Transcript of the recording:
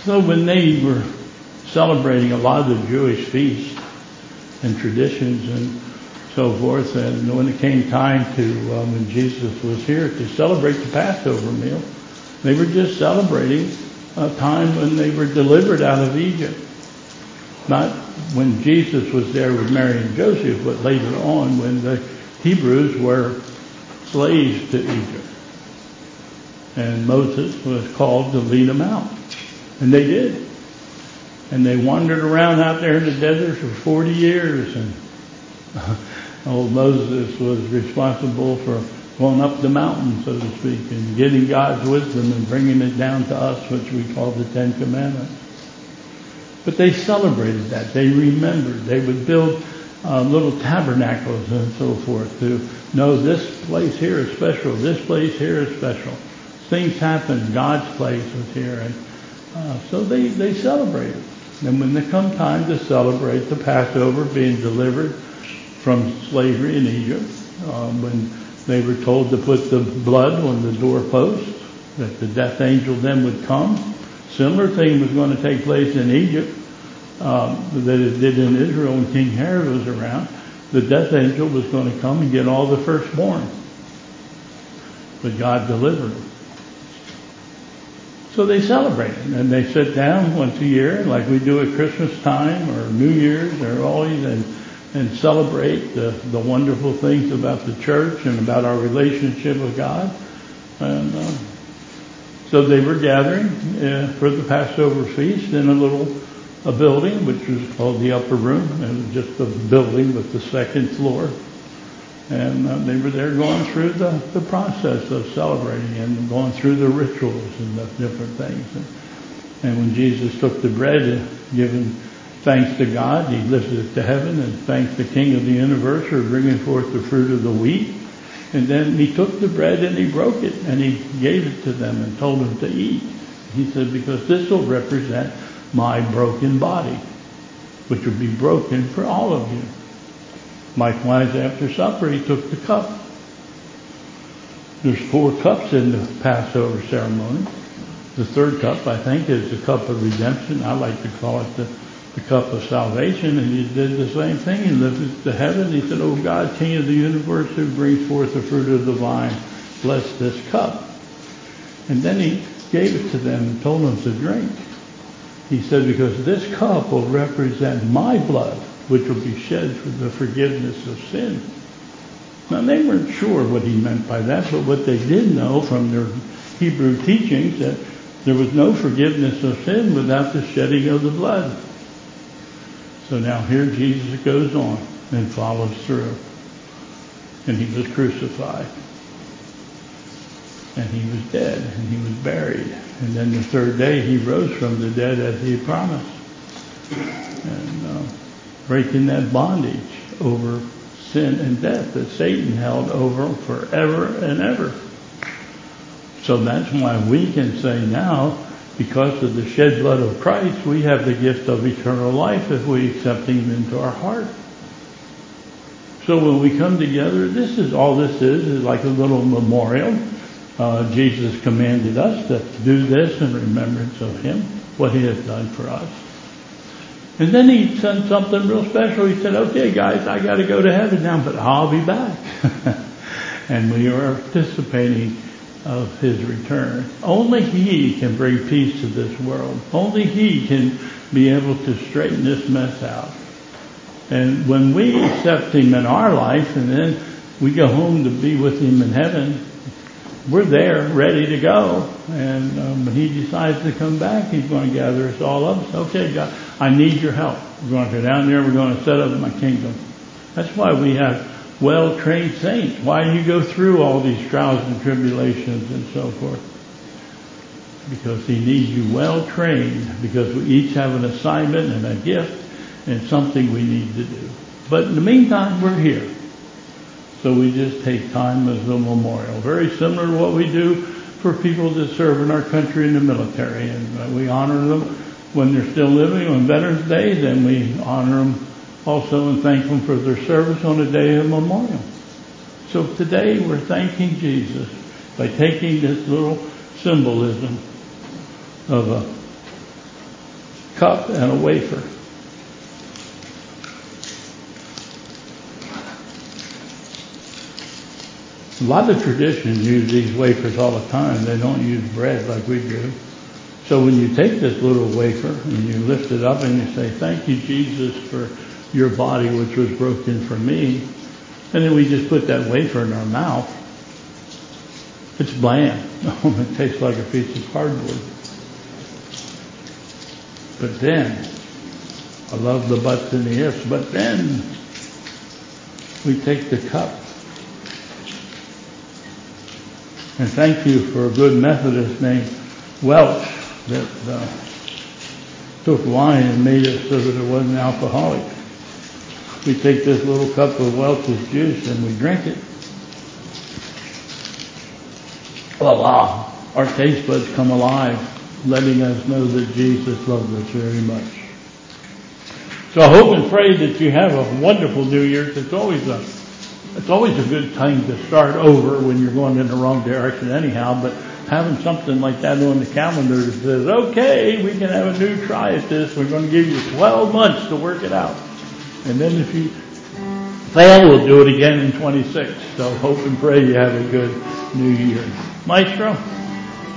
So when they were celebrating a lot of the Jewish feasts and traditions and so forth, and when it came time to, when Jesus was here to celebrate the Passover meal, they were just celebrating a time when they were delivered out of Egypt. Not when Jesus was there with Mary and Joseph, but later on when the Hebrews were slaves to Egypt. And Moses was called to lead them out. And they did. And they wandered around out there in the desert for 40 years. And old Moses was responsible for going up the mountain, so to speak, and getting God's wisdom and bringing it down to us, which we call the Ten Commandments. But they celebrated that. They remembered. They would build little tabernacles and so forth to know this place here is special, this place here is special. Things happened. God's place was here. And so they celebrated. And when there come time to celebrate the Passover, being delivered from slavery in Egypt, when they were told to put the blood on the doorpost, that the death angel then would come. Similar thing was going to take place in Egypt that it did in Israel when King Herod was around. The death angel was going to come and get all the firstborn. But God delivered them. So they celebrated, and they sit down once a year, like we do at Christmas time or New Year's or always, and celebrate the wonderful things about the church and about our relationship with God. And so they were gathering for the Passover feast in a building which was called the Upper Room. It was just a building with the second floor. And they were there going through the process of celebrating and going through the rituals and the different things. And when Jesus took the bread and given thanks to God, he lifted it to heaven and thanked the King of the universe for bringing forth the fruit of the wheat. And then he took the bread and he broke it and he gave it to them and told them to eat. He said, because this will represent my broken body, which will be broken for all of you. Likewise, after supper, he took the cup. There's 4 cups in the Passover ceremony. The third cup, I think, is the cup of redemption. I like to call it the cup of salvation. And he did the same thing. He lifted it to heaven. He said, "O God, King of the universe, who brings forth the fruit of the vine, bless this cup." And then he gave it to them and told them to drink. He said, because this cup will represent my blood, which will be shed for the forgiveness of sin. Now, they weren't sure what he meant by that, but what they did know from their Hebrew teachings, that there was no forgiveness of sin without the shedding of the blood. So now here Jesus goes on and follows through. And he was crucified. And he was dead, and he was buried. And then the third day he rose from the dead as he promised. And breaking that bondage over sin and death that Satan held over forever and ever. So that's why we can say now, because of the shed blood of Christ, we have the gift of eternal life if we accept him into our heart. So when we come together, this is like a little memorial. Jesus commanded us to do this in remembrance of him, what he has done for us. And then he said something real special. He said, okay, guys, I got to go to heaven now, but I'll be back. And we are anticipating of his return. Only he can bring peace to this world. Only he can be able to straighten this mess out. And when we accept him in our life and then we go home to be with him in heaven, we're there, ready to go. And when he decides to come back, he's going to gather us all up. So, okay, God, I need your help. We're going to go down there. We're going to set up my kingdom. That's why we have well-trained saints. Why do you go through all these trials and tribulations and so forth? Because he needs you well-trained, because we each have an assignment and a gift and something we need to do. But in the meantime, we're here. So we just take time as a memorial. Very similar to what we do for people that serve in our country in the military. And we honor them when they're still living on Veterans Day. Then we honor them also and thank them for their service on a day of memorial. So today we're thanking Jesus by taking this little symbolism of cup and a wafer. A lot of traditions use these wafers all the time. They don't use bread like we do. So when you take this little wafer and you lift it up and you say, "Thank you, Jesus, for your body which was broken for me," and then we just put that wafer in our mouth, it's bland. It tastes like a piece of cardboard. But then, I love the buts and the ifs, but then we take the cup. And thank you for a good Methodist named Welch that took wine and made it so that it wasn't alcoholic. We take this little cup of Welch's juice and we drink it. Voila! Our taste buds come alive, letting us know that Jesus loves us very much. So I hope and pray that you have a wonderful New Year. It's always a good time to start over when you're going in the wrong direction anyhow, but having something like that on the calendar that says, okay, we can have a new try at this. We're going to give you 12 months to work it out. And then if you fail, we'll do it again in 26. So hope and pray you have a good New Year. Maestro?